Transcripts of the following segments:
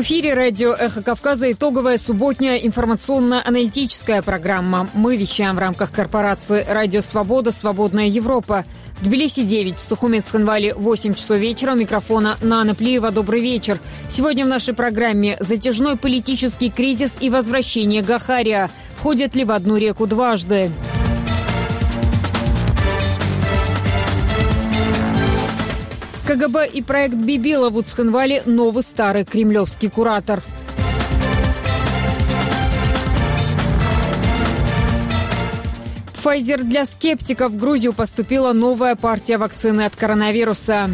эфире радио «Эхо Кавказа» итоговая субботняя информационно-аналитическая программа. Мы вещаем в рамках корпорации «Радио Свобода. Свободная Европа». В Тбилиси 9, в Сухуми Цхинвале 8 часов вечера. У микрофона Нана Плиева. Добрый вечер. Сегодня в нашей программе затяжной политический кризис и возвращение Гахария. Входят ли в одну реку дважды? КГБ и проект Бибила в Цхинвале новый старый кремлевский куратор. Pfizer для скептиков. В Грузию поступила новая партия вакцины от коронавируса.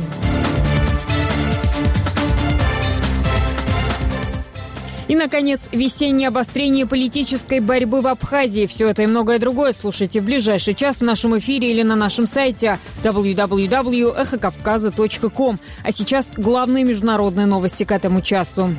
И, наконец, весеннее обострение политической борьбы в Абхазии. Все это и многое другое слушайте в ближайший час в нашем эфире или на нашем сайте www.ekhokavkaza.com. А сейчас главные международные новости к этому часу.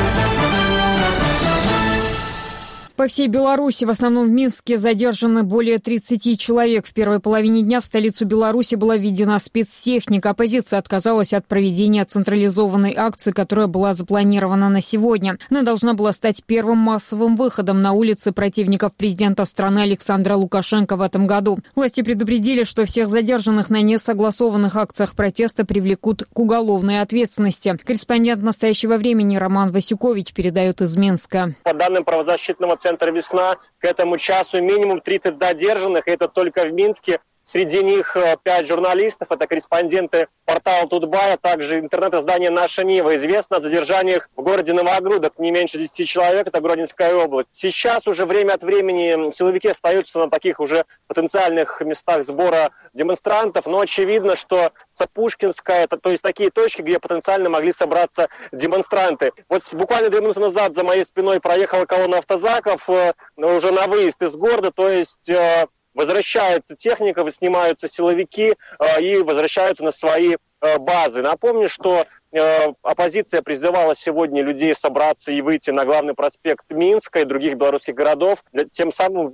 По всей Беларуси, в основном в Минске, задержаны более 30 человек. В первой половине дня в столицу Беларуси была введена спецтехника. Оппозиция отказалась от проведения централизованной акции, которая была запланирована на сегодня. Она должна была стать первым массовым выходом на улицы противников президента страны Александра Лукашенко в этом году. Власти предупредили, что всех задержанных на несогласованных акциях протеста привлекут к уголовной ответственности. Корреспондент «Настоящего времени» Роман Васюкович передает из Минска. По данным правозащитного центра «Весна», к этому часу минимум 30 задержанных, и это только в Минске. Среди них 5 журналистов, это корреспонденты портала Тутбай, а также интернет-издание «Наша Нива». Известно о задержаниях в городе Новогрудок, не меньше 10 человек, это Гродненская область. Сейчас уже время от времени силовики остаются на таких уже потенциальных местах сбора демонстрантов, но очевидно, что Сапушкинская, то есть такие точки, где потенциально могли собраться демонстранты. Вот буквально 2 минуты назад за моей спиной проехала колонна автозаков уже на выезд из города, то есть возвращается техника, снимаются силовики и возвращаются на свои базы. Напомню, что оппозиция призывала сегодня людей собраться и выйти на главный проспект Минска и других белорусских городов, тем самым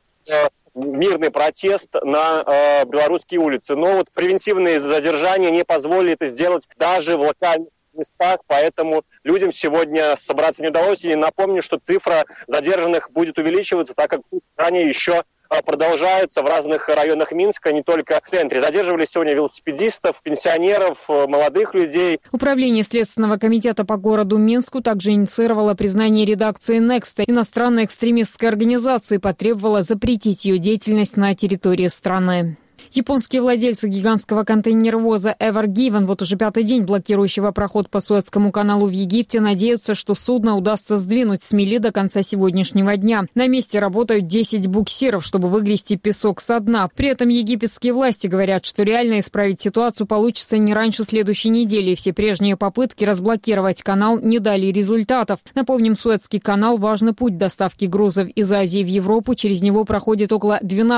мирный протест на белорусские улицы. Но вот превентивные задержания не позволили это сделать даже в локальных местах, поэтому людям сегодня собраться не удалось. И напомню, что цифра задержанных будет увеличиваться, так как ранее еще продолжаются в разных районах Минска, не только в центре. Задерживали сегодня велосипедистов, пенсионеров, молодых людей. Управление Следственного комитета по городу Минску также инициировало признание редакции Next иностранной экстремистской организации, потребовало запретить ее деятельность на территории страны. Японские владельцы гигантского контейнеровоза Ever Given, вот уже 5-й день блокирующего проход по Суэцкому каналу в Египте, надеются, что судно удастся сдвинуть с мели до конца сегодняшнего дня. На месте работают 10 буксиров, чтобы выгрести песок со дна. При этом египетские власти говорят, что реально исправить ситуацию получится не раньше следующей недели. Все прежние попытки разблокировать канал не дали результатов. Напомним, Суэцкий канал – важный путь доставки грузов из Азии в Европу. Через него проходит около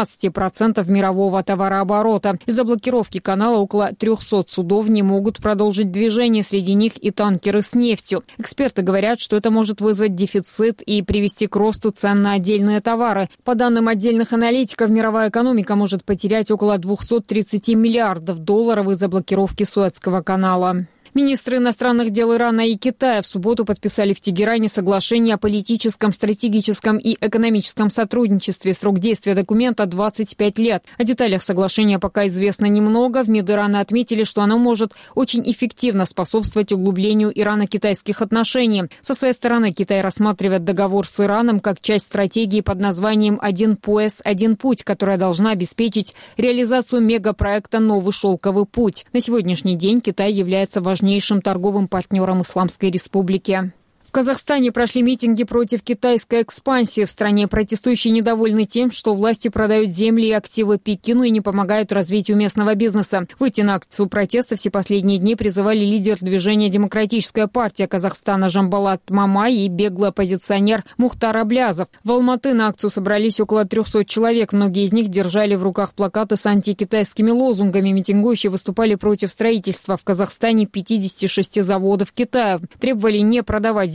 12% мирового товарооборота. Из-за блокировки канала около 300 судов не могут продолжить движение, среди них и танкеры с нефтью. Эксперты говорят, что это может вызвать дефицит и привести к росту цен на отдельные товары. По данным отдельных аналитиков, мировая экономика может потерять около 230 миллиардов долларов из-за блокировки Суэцкого канала. Министры иностранных дел Ирана и Китая в субботу подписали в Тегеране соглашение о политическом, стратегическом и экономическом сотрудничестве. Срок действия документа 25 лет. О деталях соглашения пока известно немного. В МИД Ирана отметили, что оно может очень эффективно способствовать углублению ирано-китайских отношений. Со своей стороны Китай рассматривает договор с Ираном как часть стратегии под названием «Один пояс, один путь», которая должна обеспечить реализацию мегапроекта «Новый шелковый путь». На сегодняшний день Китай является важнейшим торговым партнером Исламской Республики. В Казахстане прошли митинги против китайской экспансии. В стране протестующие недовольны тем, что власти продают земли и активы Пекину и не помогают развитию местного бизнеса. Выйти на акцию протеста все последние дни призывали лидер движения «Демократическая партия Казахстана» Жамбалат Мамай и беглый оппозиционер Мухтар Аблязов. В Алматы на акцию собрались около 300 человек. Многие из них держали в руках плакаты с антикитайскими лозунгами. Митингующие выступали против строительства в Казахстане 56 заводов Китая. Требовали не продавать земли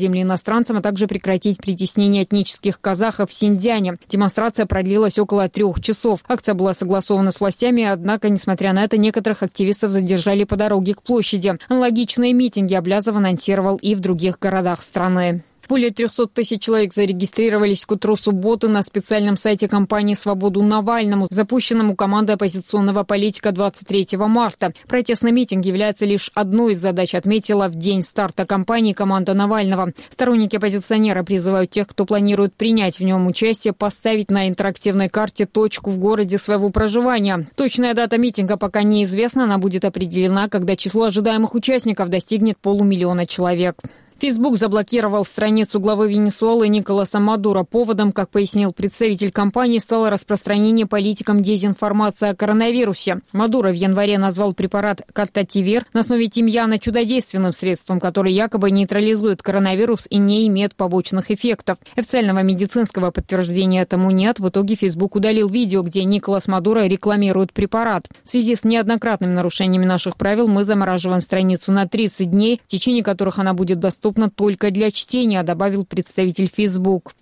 земли иностранцам, а также прекратить притеснение этнических казахов в Синьцзяне. Демонстрация продлилась около 3 часов. Акция была согласована с властями, однако, несмотря на это, некоторых активистов задержали по дороге к площади. Аналогичные митинги Аблязов анонсировал и в других городах страны. Более 300 тысяч человек зарегистрировались к утру субботы на специальном сайте кампании «Свободу Навальному», запущенному командой оппозиционного политика 23 марта. Протестный митинг является лишь одной из задач, отметила в день старта кампании команда Навального. Сторонники оппозиционера призывают тех, кто планирует принять в нем участие, поставить на интерактивной карте точку в городе своего проживания. Точная дата митинга пока неизвестна, она будет определена, когда число ожидаемых участников достигнет 500 000 человек. Фейсбук заблокировал страницу главы Венесуэлы Николаса Мадуро. Поводом, как пояснил представитель компании, стало распространение политикам дезинформации о коронавирусе. Мадуро в январе назвал препарат кальтативир на основе тимьяна чудодейственным средством, который якобы нейтрализует коронавирус и не имеет побочных эффектов. Официального медицинского подтверждения этому нет. В итоге Фейсбук удалил видео, где Николас Мадуро рекламирует препарат. В связи с неоднократными нарушениями наших правил мы замораживаем страницу на 30 дней, в течение которых она будет доступна только для чтения, добавил представитель Facebook.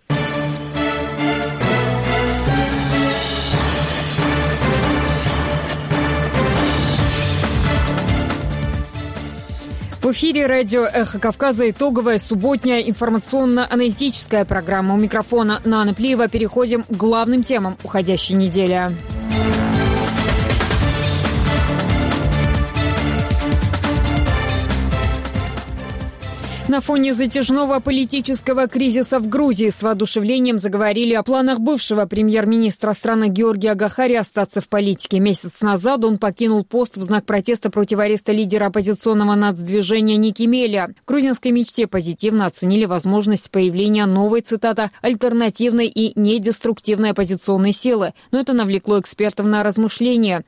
В эфире радио «Эхо Кавказа» итоговая субботняя информационно-аналитическая программа. У микрофона Нана Плиева. Переходим к главным темам уходящей недели. На фоне затяжного политического кризиса в Грузии с воодушевлением заговорили о планах бывшего премьер-министра страны Георгия Гахари остаться в политике. Месяц назад он покинул пост в знак протеста против ареста лидера оппозиционного нацдвижения Ники Меля. В грузинской мечте позитивно оценили возможность появления новой, цитата, «альтернативной и недеструктивной оппозиционной силы». Но это навлекло экспертов на размышления.